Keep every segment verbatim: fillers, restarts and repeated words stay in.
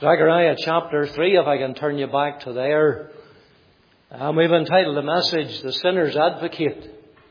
Zechariah chapter three, if I can turn you back to there. And we've entitled the message, The Sinner's Advocate.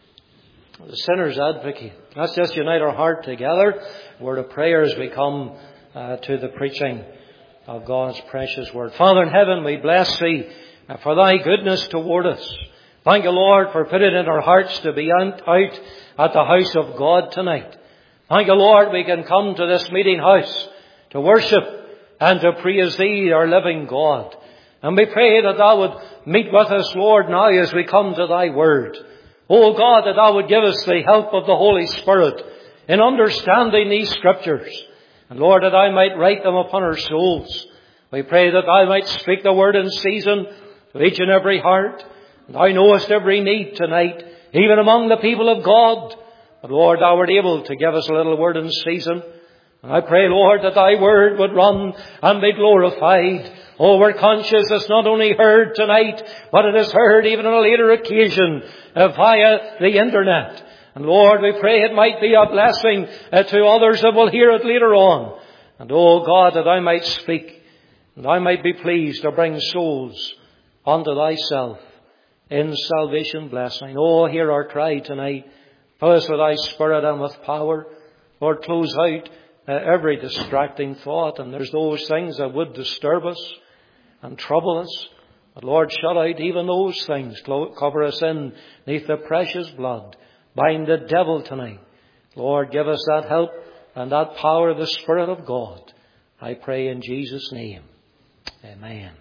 The Sinner's Advocate. Let's just unite our heart together. A word of prayer as we come uh, to the preaching of God's precious word. Father in heaven, we bless Thee for Thy goodness toward us. Thank you, Lord, for putting it in our hearts to be out at the house of God tonight. Thank you, Lord, we can come to this meeting house to worship and to praise Thee, our living God. And we pray that Thou would meet with us, Lord, now as we come to Thy word. Oh God, that Thou would give us the help of the Holy Spirit in understanding these Scriptures. And Lord, that I might write them upon our souls. We pray that Thou might speak the word in season to each and every heart. And Thou knowest every need tonight, even among the people of God. But Lord, Thou art able to give us a little word in season. And I pray, Lord, that Thy word would run and be glorified. Oh, we're conscious it's not only heard tonight, but it is heard even on a later occasion uh, via the internet. And Lord, we pray it might be a blessing uh, to others that will hear it later on. And oh God, that I might speak and I might be pleased to bring souls unto Thyself in salvation blessing. Oh, hear our cry tonight. Fill us with Thy Spirit and with power. Lord, close out Uh, every distracting thought, and there's those things that would disturb us and trouble us. But Lord, shut out even those things. Cover us in beneath the precious blood. Bind the devil tonight. Lord, give us that help and that power of the Spirit of God. I pray in Jesus' name. Amen.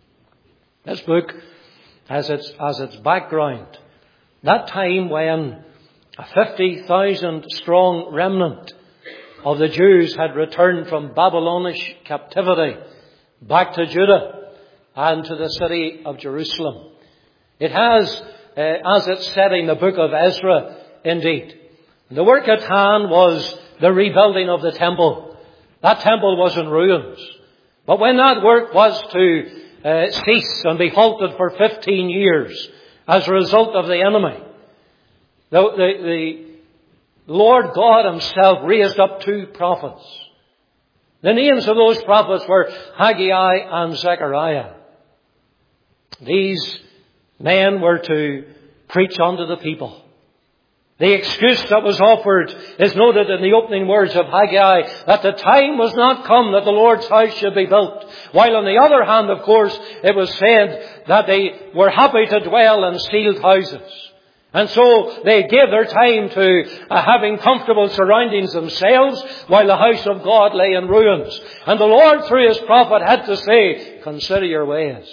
This book has its, as its background that time when a fifty thousand strong remnant of the Jews had returned from Babylonish captivity back to Judah and to the city of Jerusalem. It has, uh, as its setting, the book of Ezra indeed. The work at hand was the rebuilding of the temple. That temple was in ruins. But when that work was to uh, cease and be halted for fifteen years as a result of the enemy, the, the, the Lord God Himself raised up two prophets. The names of those prophets were Haggai and Zechariah. These men were to preach unto the people. The excuse that was offered is noted in the opening words of Haggai, that the time was not come that the Lord's house should be built. While on the other hand, of course, it was said that they were happy to dwell in sealed houses. And so they gave their time to uh, having comfortable surroundings themselves while the house of God lay in ruins. And the Lord, through His prophet, had to say, consider your ways.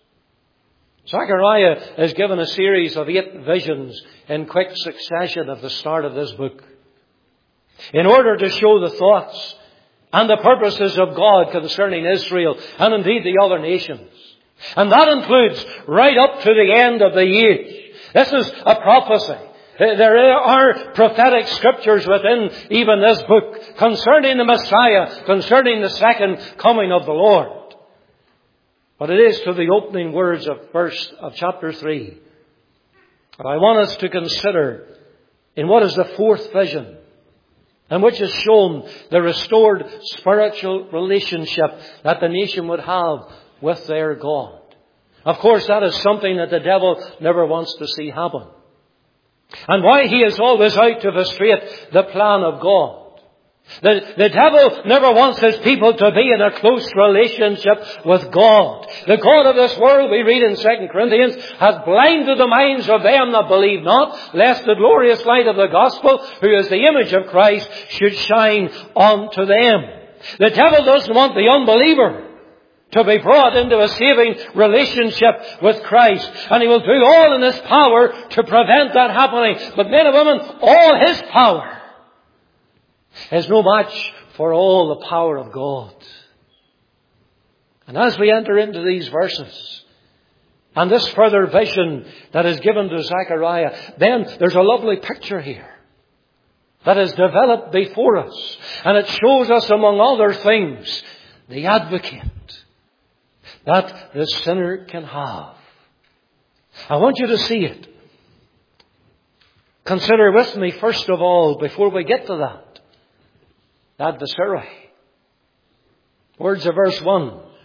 Zechariah is given a series of eight visions in quick succession at the start of this book, in order to show the thoughts and the purposes of God concerning Israel and indeed the other nations. And that includes right up to the end of the age. This is a prophecy. There are prophetic scriptures within even this book concerning the Messiah, concerning the second coming of the Lord. But it is to the opening words of verse of chapter three that I want us to consider in what is the fourth vision, in which is shown the restored spiritual relationship that the nation would have with their God. Of course, that is something that the devil never wants to see happen. And why he is always out to frustrate the plan of God. The, the devil never wants his people to be in a close relationship with God. The God of this world, we read in Second Corinthians, has blinded the minds of them that believe not, lest the glorious light of the gospel, who is the image of Christ, should shine unto them. The devil doesn't want the unbeliever to be brought into a saving relationship with Christ. And he will do all in his power to prevent that happening. But men and women, all his power is no match for all the power of God. And as we enter into these verses, and this further vision that is given to Zechariah, then there's a lovely picture here that is developed before us. And it shows us, among other things, the advocate that the sinner can have. I want you to see it. Consider with me, first of all, before we get to that, adversary. Words of verse one.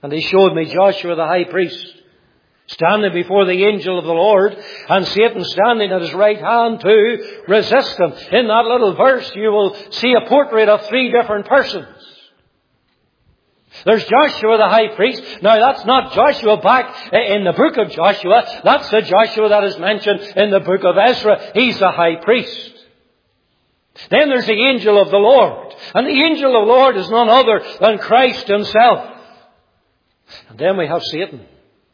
And he showed me Joshua the high priest standing before the angel of the Lord, and Satan standing at his right hand to resist him. In that little verse you will see a portrait of three different persons. There's Joshua the high priest. Now that's not Joshua back in the book of Joshua. That's the Joshua that is mentioned in the book of Ezra. He's the high priest. Then there's the angel of the Lord. And the angel of the Lord is none other than Christ himself. And then we have Satan.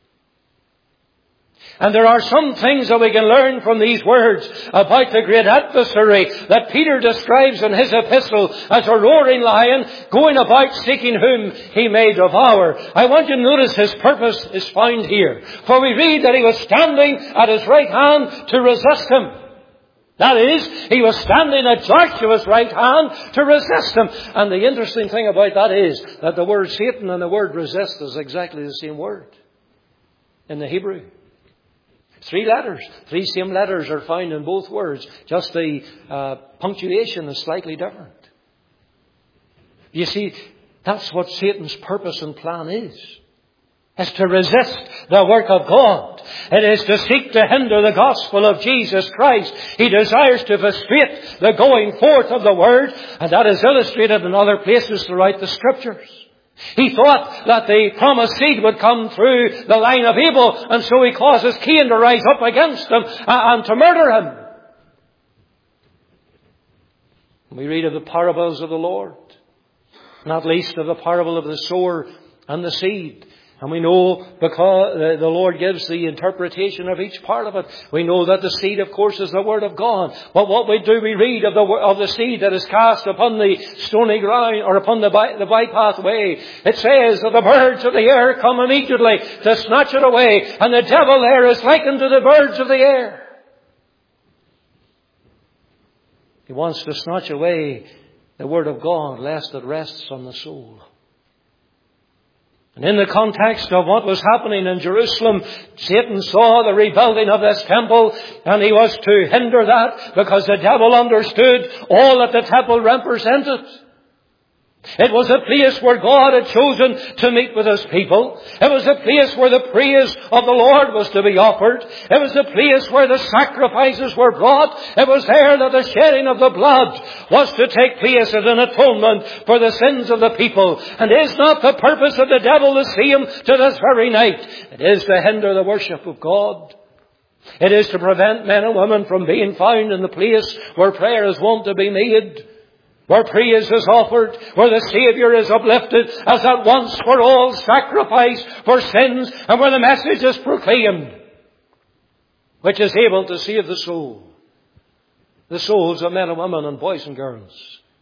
And there are some things that we can learn from these words about the great adversary that Peter describes in his epistle as a roaring lion going about seeking whom he may devour. I want you to notice his purpose is found here. For we read that he was standing at his right hand to resist him. That is, he was standing at Joshua's right hand to resist him. And the interesting thing about that is that the word Satan and the word resist is exactly the same word in the Hebrew. Three letters. Three same letters are found in both words. Just the uh, punctuation is slightly different. You see, that's what Satan's purpose and plan is. Is to resist the work of God. It is to seek to hinder the gospel of Jesus Christ. He desires to frustrate the going forth of the word, and that is illustrated in other places throughout the scriptures. He thought that the promised seed would come through the line of Abel, and so he causes Cain to rise up against him and to murder him. We read of the parables of the Lord, not least of the parable of the sower and the seed. And we know, because the Lord gives the interpretation of each part of it, we know that the seed, of course, is the Word of God. But what we do, we read of the of the seed that is cast upon the stony ground, or upon the, by, the bypath way. It says that the birds of the air come immediately to snatch it away, and the devil there is likened to the birds of the air. He wants to snatch away the Word of God, lest it rests on the soul. And in the context of what was happening in Jerusalem, Satan saw the rebuilding of this temple, and he was to hinder that because the devil understood all that the temple represented. It was a place where God had chosen to meet with His people. It was a place where the praise of the Lord was to be offered. It was a place where the sacrifices were brought. It was there that the shedding of the blood was to take place as an atonement for the sins of the people. And is not the purpose of the devil to see him to this very night? It is to hinder the worship of God. It is to prevent men and women from being found in the place where prayer is wont to be made, where praise is offered, where the Saviour is uplifted as at once for all sacrifice for sins, and where the message is proclaimed, which is able to save the soul, the souls of men and women and boys and girls.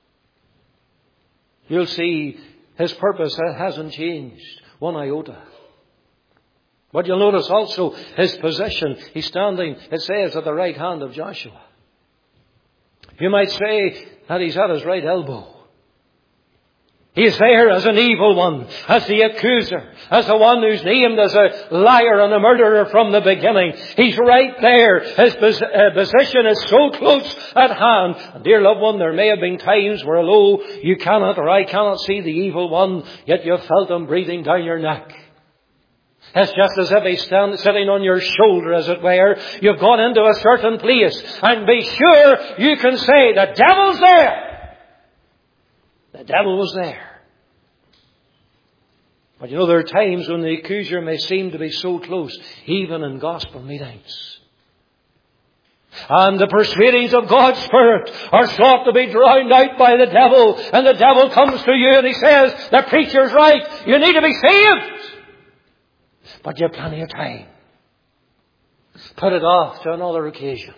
You'll see his purpose hasn't changed one iota. But you'll notice also his position. He's standing, it says, at the right hand of Joshua. You might say that he's at his right elbow. He's there as an evil one, as the accuser, as the one who's named as a liar and a murderer from the beginning. He's right there. His position is so close at hand. And dear loved one, there may have been times where, lo, you cannot or I cannot see the evil one, yet you've felt him breathing down your neck. It's just as if he's stand, sitting on your shoulder, as it were. You've gone into a certain place, and be sure you can say, the devil's there. The devil was there. But you know, there are times when the accuser may seem to be so close, even in gospel meetings. And the persuadings of God's Spirit are sought to be drowned out by the devil. And the devil comes to you and he says, the preacher's right. You need to be saved. But you have plenty of time. Put it off to another occasion.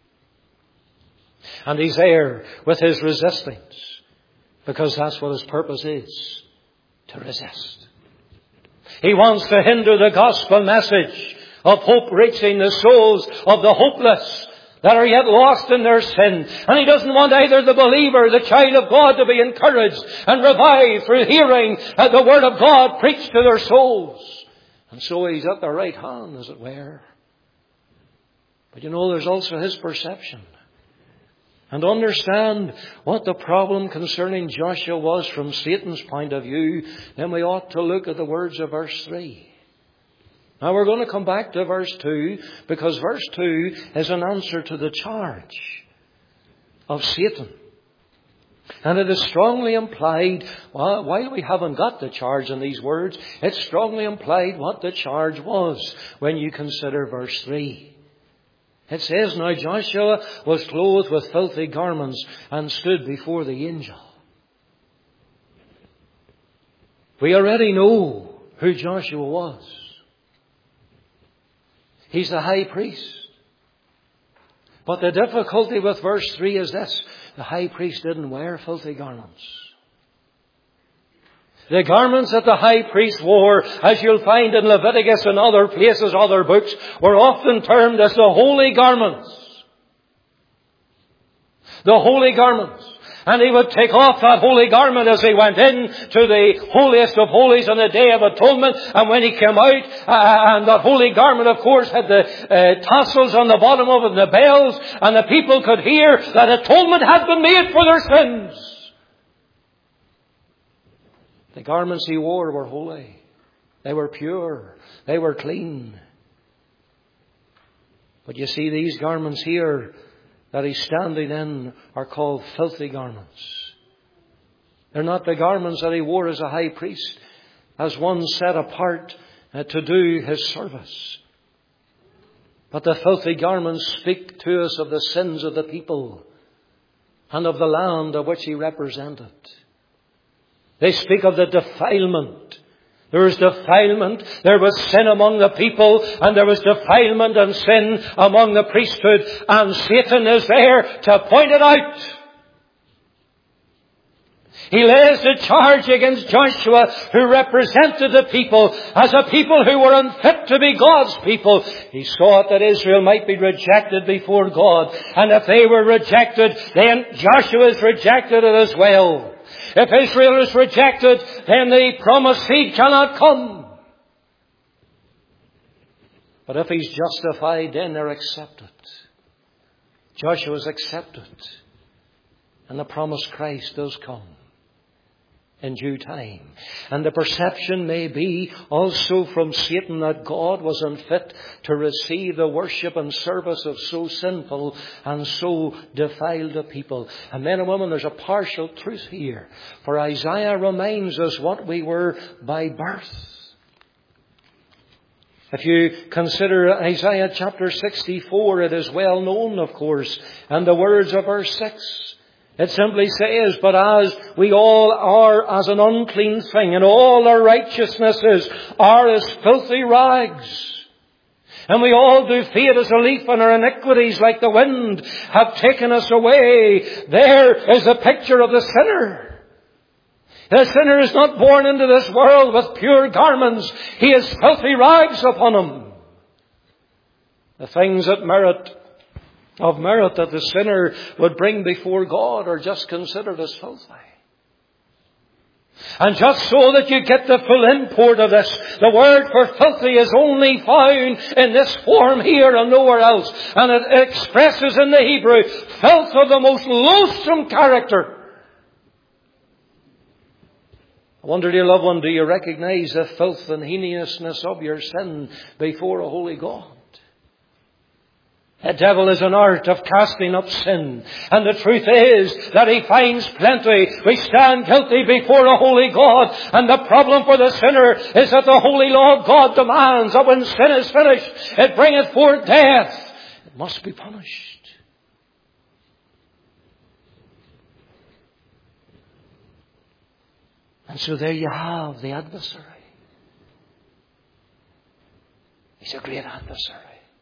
And he's there with his resistance, because that's what his purpose is, to resist. He wants to hinder the gospel message of hope reaching the souls of the hopeless that are yet lost in their sin. And he doesn't want either the believer, the child of God, to be encouraged and revived through hearing the word of God preached to their souls. And so he's at the right hand, as it were. But you know, there's also his perception. and understand what the problem concerning Joshua was from Satan's point of view, then we ought to look at the words of verse three. Now we're going to come back to verse two, because verse two is an answer to the charge of Satan. And it is strongly implied, well, while we haven't got the charge in these words, it's strongly implied what the charge was when you consider verse three. It says, now Joshua was clothed with filthy garments and stood before the angel. We already know who Joshua was. He's the high priest. But the difficulty with verse three is this. The high priest didn't wear filthy garments. The garments that the high priest wore, as you'll find in Leviticus and other places, other books, were often termed as the holy garments. The holy garments. And he would take off that holy garment as he went in to the holiest of holies on the Day of Atonement. And when he came out, uh, and that holy garment, of course, had the uh, tassels on the bottom of it and the bells, and the people could hear that atonement had been made for their sins. The garments he wore were holy. They were pure. They were clean. But you see, these garments here that he's standing in are called filthy garments. They're not the garments that he wore as a high priest, as one set apart uh, to do his service. But the filthy garments speak to us of the sins of the people and of the land of which he represented. They speak of the defilement. There was defilement. There was sin among the people, and there was defilement and sin among the priesthood. And Satan is there to point it out. He lays the charge against Joshua, who represented the people as a people who were unfit to be God's people. He sought that Israel might be rejected before God. And if they were rejected, then Joshua is rejected as well. If Israel is rejected, then the promised seed cannot come. But if he's justified, then they're accepted. Joshua is accepted. And the promised Christ does come in due time. And the perception may be also from Satan that God was unfit to receive the worship and service of so sinful and so defiled a people. And men and women, there's a partial truth here. For Isaiah reminds us what we were by birth. If you consider Isaiah chapter sixty-four, it is well known, of course, and the words of verse six. It simply says, but as we all are as an unclean thing, and all our righteousnesses are as filthy rags, and we all do fade as a leaf, and our iniquities like the wind have taken us away. There is a picture of the sinner. The sinner is not born into this world with pure garments. He has filthy rags upon him. The things that merit of merit that the sinner would bring before God are just considered as filthy. And just so that you get the full import of this, the word for filthy is only found in this form here and nowhere else. And it expresses in the Hebrew filth of the most loathsome character. I wonder, dear loved one, do you recognize the filth and heinousness of your sin before a holy God? The devil is an art of casting up sin. And the truth is that he finds plenty. We stand guilty before a holy God. And the problem for the sinner is that the holy law of God demands that when sin is finished, it bringeth forth death. It must be punished. And so there you have the adversary. He's a great adversary.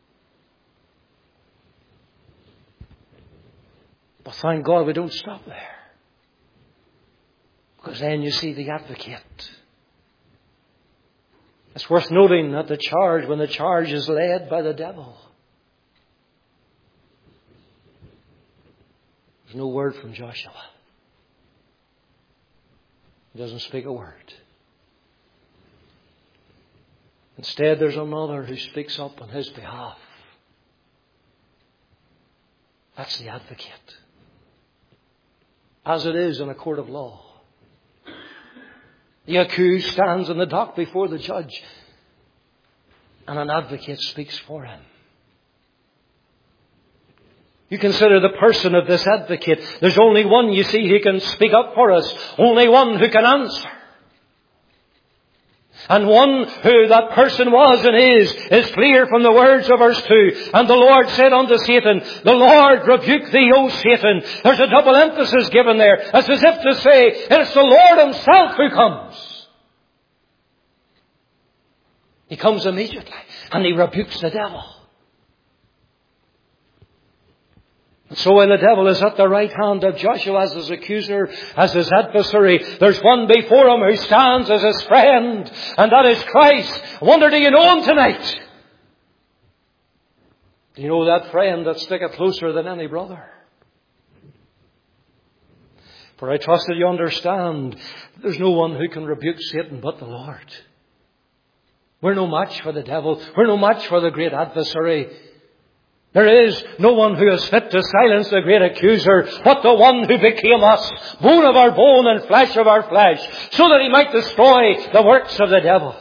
But thank God we don't stop there. Because then you see the advocate. It's worth noting that the charge, when the charge is led by the devil, there's no word from Joshua. He doesn't speak a word. Instead, there's another who speaks up on his behalf. That's the advocate. as it is in a court of law. The accused stands in the dock before the judge, and an advocate speaks for him. You consider the person of this advocate. There's only one, you see, who can speak up for us. Only one who can answer. And one who that person was and is, is clear from the words of verse two. And the Lord said unto Satan, the Lord rebuke thee, O Satan. There's a double emphasis given there, as if to say, it's the Lord himself who comes. He comes immediately, and he rebukes the devil. And so when the devil is at the right hand of Joshua as his accuser, as his adversary, there's one before him who stands as his friend, and that is Christ. I wonder, do you know him tonight? Do you know that friend that sticketh closer than any brother? For I trust that you understand there's no one who can rebuke Satan but the Lord. We're no match for the devil. We're no match for the great adversary. There is no one who is fit to silence the great accuser but the one who became us, bone of our bone and flesh of our flesh, so that he might destroy the works of the devil.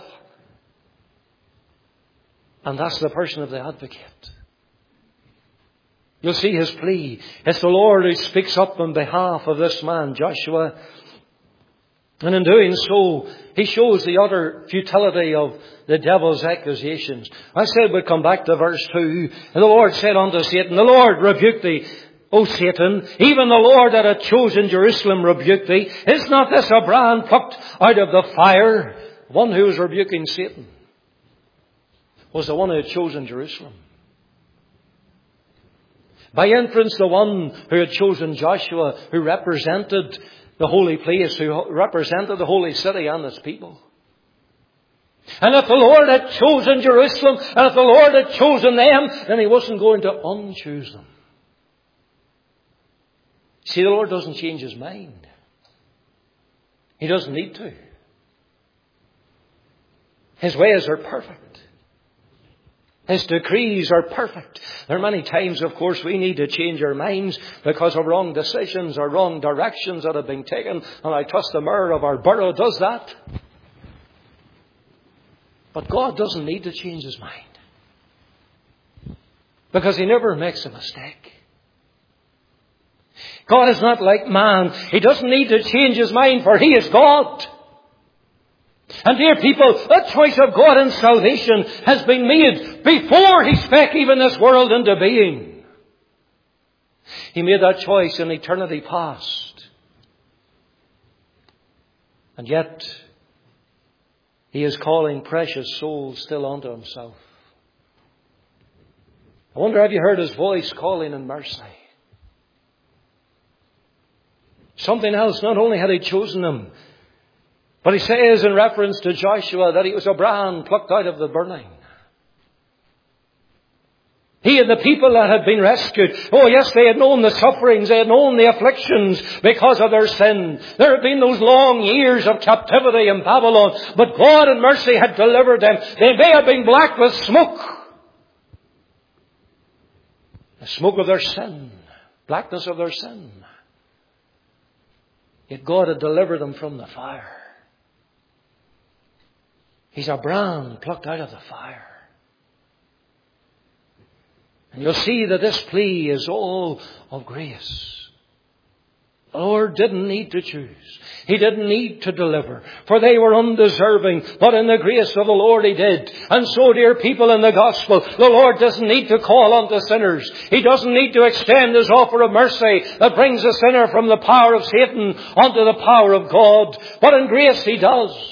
And that's the person of the advocate. You'll see his plea. It's the Lord who speaks up on behalf of this man, Joshua. And in doing so, he shows the utter futility of the devil's accusations. I said we'd come back to verse two. And the Lord said unto Satan, the Lord rebuke thee, O Satan. Even the Lord that had chosen Jerusalem rebuke thee. Is not this a brand plucked out of the fire? One who was rebuking Satan was the one who had chosen Jerusalem. By inference, the one who had chosen Joshua, who represented the holy place, who represented the holy city and its people. And if the Lord had chosen Jerusalem, and if the Lord had chosen them, then he wasn't going to unchoose them. See, the Lord doesn't change his mind. He doesn't need to. His ways are perfect. His decrees are perfect. There are many times, of course, we need to change our minds because of wrong decisions or wrong directions that have been taken. And I trust the mayor of our borough does that. But God doesn't need to change his mind, because he never makes a mistake. God is not like man. He doesn't need to change his mind, for he is God. And dear people, the choice of God in salvation has been made before he spake even this world into being. He made that choice in eternity past. And yet, he is calling precious souls still unto himself. I wonder, have you heard his voice calling in mercy? Something else, not only had he chosen them, but he says in reference to Joshua that he was a brand plucked out of the burning. He and the people that had been rescued, oh yes, they had known the sufferings, they had known the afflictions because of their sin. There had been those long years of captivity in Babylon, but God in mercy had delivered them. They may have been black with smoke. The smoke of their sin, blackness of their sin. Yet God had delivered them from the fire. He's a brand plucked out of the fire. And you'll see that this plea is all of grace. The Lord didn't need to choose. He didn't need to deliver, for they were undeserving. But in the grace of the Lord he did. And so, dear people, in the gospel, the Lord doesn't need to call unto sinners. He doesn't need to extend his offer of mercy that brings a sinner from the power of Satan unto the power of God. But in grace he does.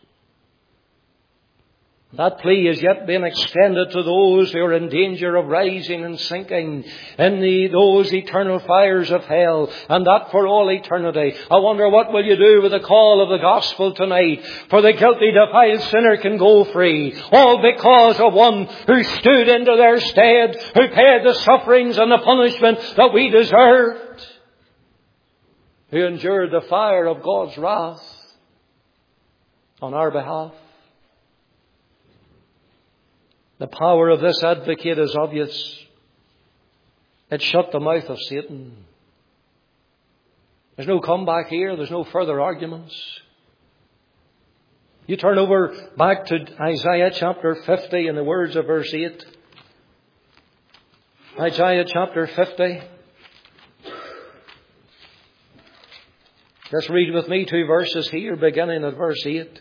That plea is yet being extended to those who are in danger of rising and sinking in the, those eternal fires of hell, and that for all eternity. I wonder, what will you do with the call of the gospel tonight? For the guilty, defiled sinner can go free, all because of one who stood into their stead, who paid the sufferings and the punishment that we deserved, who endured the fire of God's wrath on our behalf. The power of this advocate is obvious. It shut the mouth of Satan. There's no comeback here. There's no further arguments. You turn over back to Isaiah chapter fifty in the words of verse eight. Isaiah chapter fifty. Just read with me two verses here, beginning at verse eight.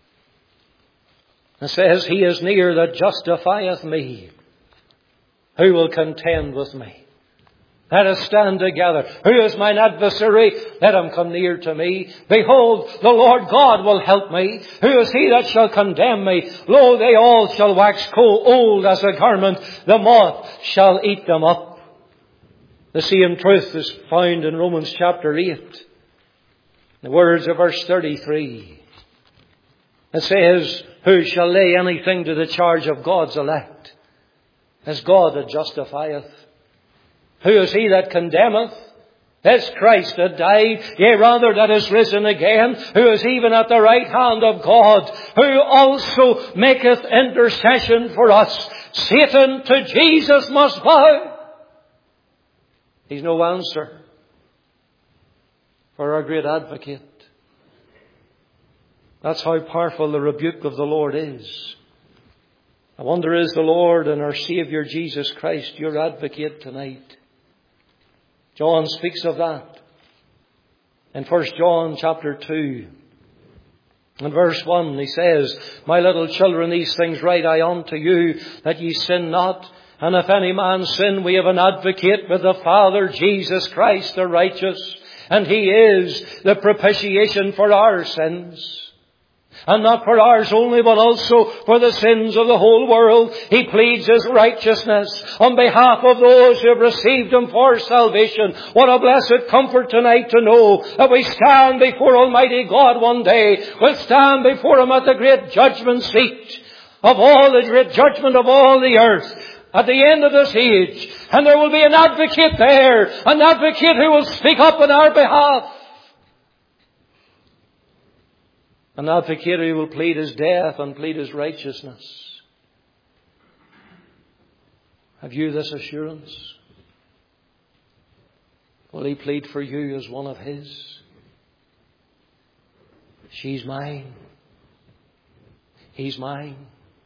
It says, He is near that justifieth me. Who will contend with me? Let us stand together. Who is mine adversary? Let him come near to me. Behold, the Lord God will help me. Who is he that shall condemn me? Lo, they all shall wax cold, old as a garment. The moth shall eat them up. The same truth is found in Romans chapter eight. The words of verse thirty-three. It says, Who shall lay anything to the charge of God's elect? As God that justifieth. Who is he that condemneth? It's Christ that died, yea, rather that is risen again, who is even at the right hand of God, who also maketh intercession for us. Satan to Jesus must bow. He's no answer for our great advocate. That's how powerful the rebuke of the Lord is. I wonder, is the Lord and our Saviour Jesus Christ your advocate tonight? John speaks of that in First John chapter two. In verse one he says, My little children, these things write I unto you, that ye sin not. And if any man sin, we have an advocate with the Father, Jesus Christ the righteous. And He is the propitiation for our sins. And not for ours only, but also for the sins of the whole world. He pleads His righteousness on behalf of those who have received Him for salvation. What a blessed comfort tonight to know that we stand before Almighty God one day. We'll stand before Him at the great judgment seat of all the great judgment of all the earth. At the end of this age. And there will be an advocate there. An advocate who will speak up on our behalf. An advocate who will plead His death and plead His righteousness. Have you this assurance? Will He plead for you as one of His? She's mine. He's mine.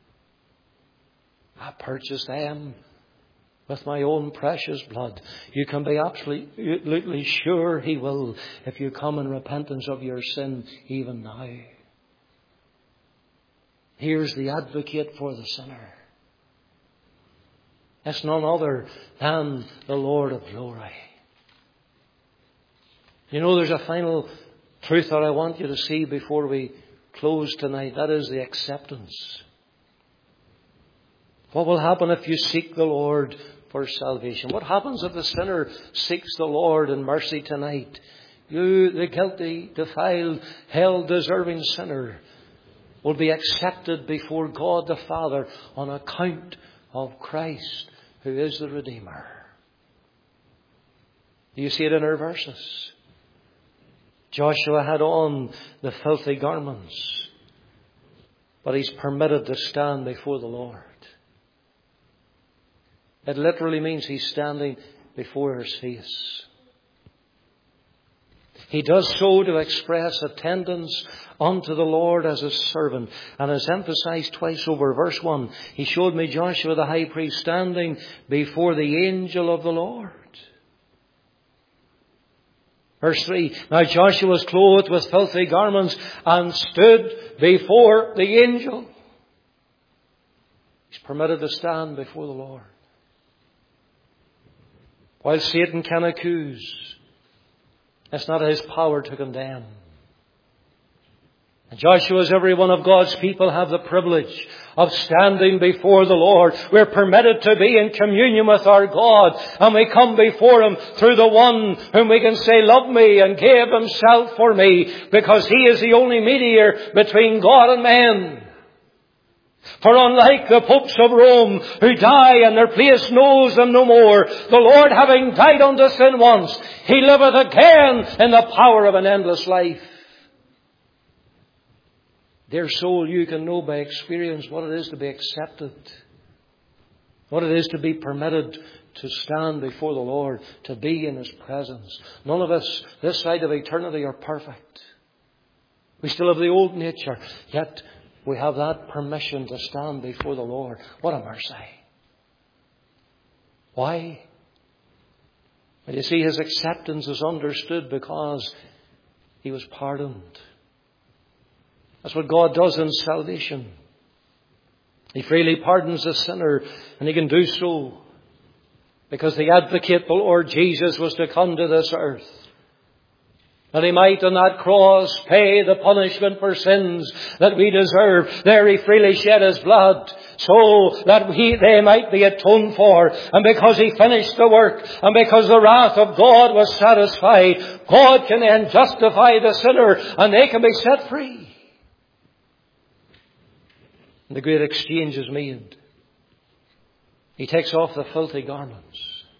I purchased them with my own precious blood. You can be absolutely sure He will if you come in repentance of your sin even now. Here's the advocate for the sinner. It's none other than the Lord of glory. You know, there's a final truth that I want you to see before we close tonight. That is the acceptance. What will happen if you seek the Lord for salvation? What happens if the sinner seeks the Lord in mercy tonight? You, the guilty, defiled, hell-deserving sinner, will be accepted before God the Father on account of Christ, who is the Redeemer. Do you see it in our verses? Joshua had on the filthy garments, but he's permitted to stand before the Lord. It literally means he's standing before His face. He does so to express attendance unto the Lord as His servant. And as emphasized twice over, verse one, He showed me Joshua the high priest standing before the angel of the Lord. Verse three, Now Joshua was clothed with filthy garments and stood before the angel. He's permitted to stand before the Lord. While Satan can accuse, it's not his power to condemn. And Joshua, as every one of God's people, have the privilege of standing before the Lord. We're permitted to be in communion with our God. And we come before Him through the one whom we can say, Love me, and gave Himself for me. Because He is the only mediator between God and man. For unlike the popes of Rome, who die and their place knows them no more, the Lord, having died unto sin once, He liveth again in the power of an endless life. Dear soul, you can know by experience what it is to be accepted, what it is to be permitted to stand before the Lord, to be in His presence. None of us this side of eternity are perfect. We still have the old nature, yet we have that permission to stand before the Lord. What a mercy. Why? Well, you see, His acceptance is understood because He was pardoned. That's what God does in salvation. He freely pardons the sinner, and He can do so because the advocate, the Lord Jesus, was to come to this earth, that He might on that cross pay the punishment for sins that we deserve. There He freely shed His blood so that we, they might be atoned for. And because He finished the work, and because the wrath of God was satisfied, God can then justify the sinner and they can be set free. And the great exchange is made. He takes off the filthy garments,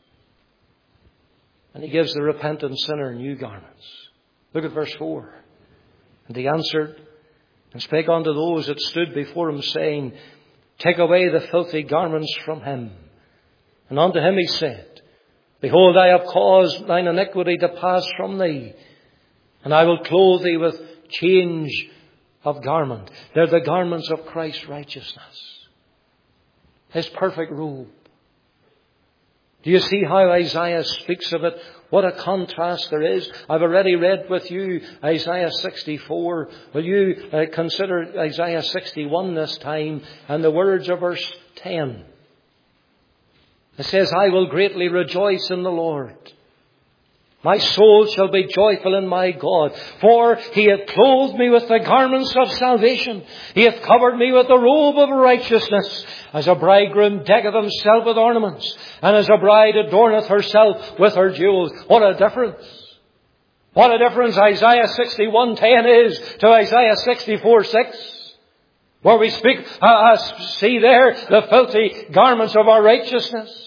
and He gives the repentant sinner new garments. Look at verse four. And He answered and spake unto those that stood before Him, saying, Take away the filthy garments from him. And unto him He said, Behold, I have caused thine iniquity to pass from thee, and I will clothe thee with change of garment. They're the garments of Christ's righteousness, His perfect robe. Do you see how Isaiah speaks of it? What a contrast there is. I've already read with you Isaiah sixty-four. Will you uh, consider Isaiah sixty-one this time and the words of verse ten? It says, I will greatly rejoice in the Lord. My soul shall be joyful in my God, for He hath clothed me with the garments of salvation. He hath covered me with the robe of righteousness, as a bridegroom decketh himself with ornaments, and as a bride adorneth herself with her jewels. What a difference! What a difference Isaiah sixty-one ten is to Isaiah sixty-four six, where we speak, uh, uh, see there the filthy garments of our righteousness.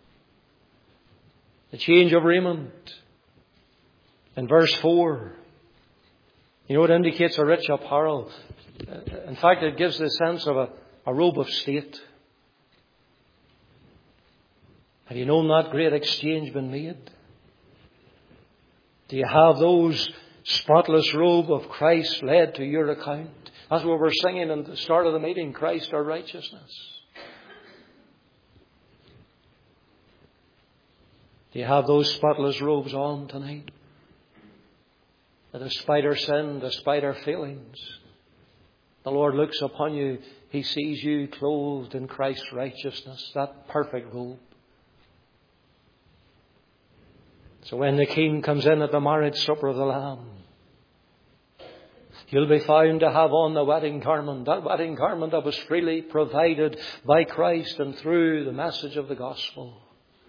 The change of raiment. In verse four, you know, it indicates a rich apparel. In fact, it gives the sense of a, a robe of state. Have you known that great exchange been made? Do you have those spotless robe of Christ laid to your account? That's what we're singing at the start of the meeting, Christ our righteousness. Do you have those spotless robes on tonight? That despite our sin, despite our failings, the Lord looks upon you. He sees you clothed in Christ's righteousness, that perfect robe. So when the King comes in at the marriage supper of the Lamb, you'll be found to have on the wedding garment, that wedding garment that was freely provided by Christ and through the message of the gospel.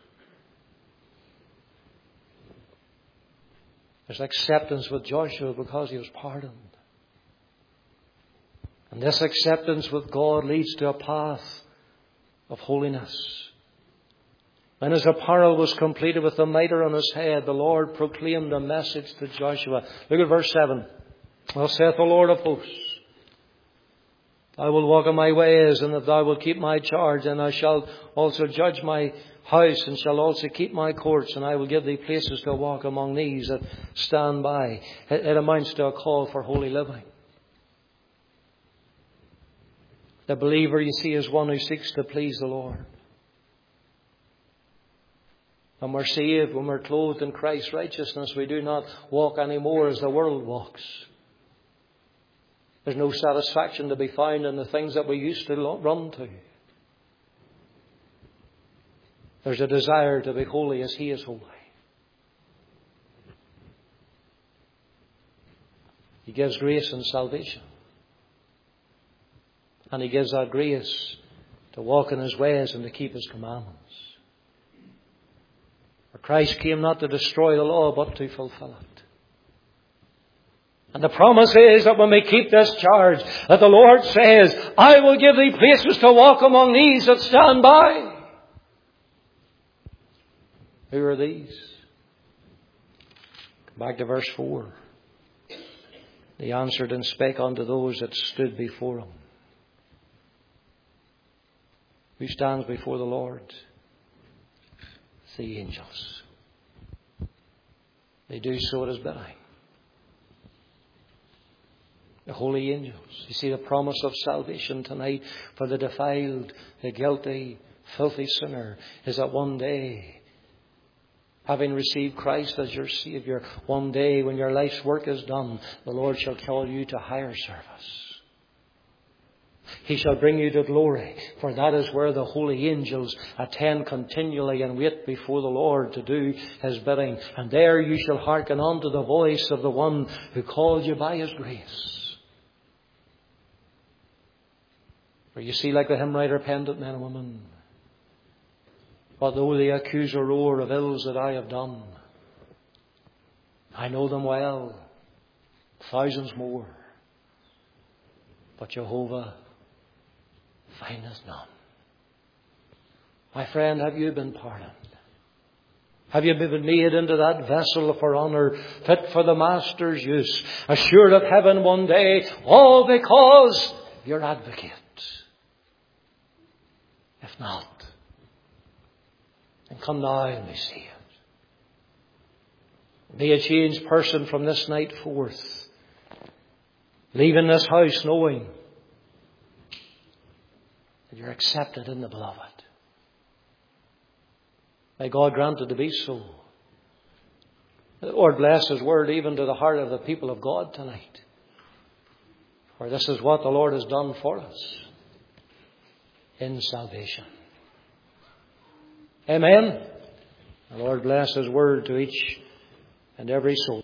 There's acceptance with Joshua because he was pardoned. And this acceptance with God leads to a path of holiness. When his apparel was completed with the mitre on his head, the Lord proclaimed a message to Joshua. Look at verse seven. Thus saith the Lord of hosts, I will walk in my ways, and that thou wilt keep my charge, and I shall also judge my house, and shall also keep my courts, and I will give thee places to walk among these that stand by. It, it amounts to a call for holy living. The believer, you see, is one who seeks to please the Lord. When we're saved, when we're clothed in Christ's righteousness, we do not walk anymore as the world walks. There's no satisfaction to be found in the things that we used to run to. There's a desire to be holy as He is holy. He gives grace and salvation. And He gives that grace to walk in His ways and to keep His commandments. For Christ came not to destroy the law, but to fulfill it. And the promise is that when we keep this charge, that the Lord says, I will give thee places to walk among these that stand by. Who are these? Come back to verse four. He answered and spake unto those that stood before him. Who stands before the Lord? the angels. They do so at His bidding. The holy angels. You see the promise of salvation tonight for the defiled, the guilty, filthy sinner is that one day, having received Christ as your Saviour, one day when your life's work is done, the Lord shall call you to higher service. He shall bring you to glory, for that is where the holy angels attend continually and wait before the Lord to do His bidding. And there you shall hearken unto the voice of the one who called you by His grace. For you see, like the hymn writer penned it, men and women, but though the accuser roar of ills that I have done, I know them well, thousands more, but Jehovah findeth none. My friend, have you been pardoned? Have you been made into that vessel for honour, fit for the Master's use, assured of heaven one day, all because of your advocate? If not, then come now and be saved. Be a changed person from this night forth, leaving this house knowing that you're accepted in the Beloved. May God grant it to be so. The Lord bless His word even to the heart of the people of God tonight. For this is what the Lord has done for us in salvation. Amen. The Lord bless His word to each and every soul.